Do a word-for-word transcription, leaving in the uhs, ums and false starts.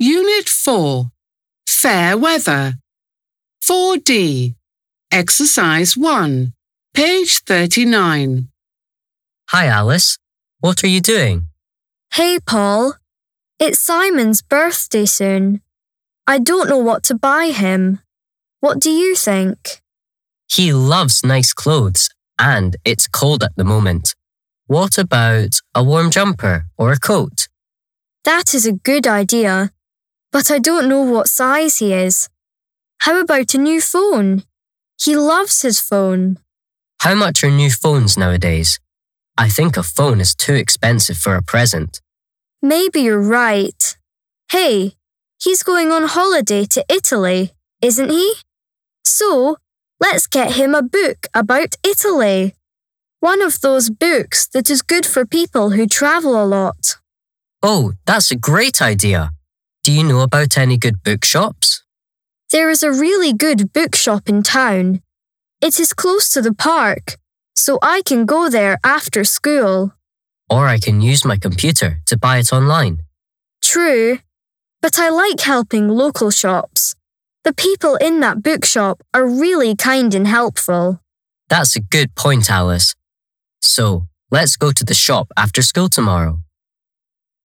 Unit four, Fair Weather. four D, Exercise one, page thirty-nine. Hi, Alice. What are you doing? Hey, Paul. It's Simon's birthday soon. I don't know what to buy him. What do you think? He loves nice clothes, and it's cold at the moment. What about a warm jumper or a coat? That is a good idea, but I don't know what size he is. How about a new phone? He loves his phone. How much are new phones nowadays? I think a phone is too expensive for a present. Maybe you're right. Hey, he's going on holiday to Italy, isn't he? So, let's get him a book about Italy. One of those books that is good for people who travel a lot. Oh, that's a great idea. Do you know about any good bookshops? There is a really good bookshop in town. It is close to the park, so I can go there after school. Or I can use my computer to buy it online. True, but I like helping local shops. The people in that bookshop are really kind and helpful. That's a good point, Alice. So, let's go to the shop after school tomorrow.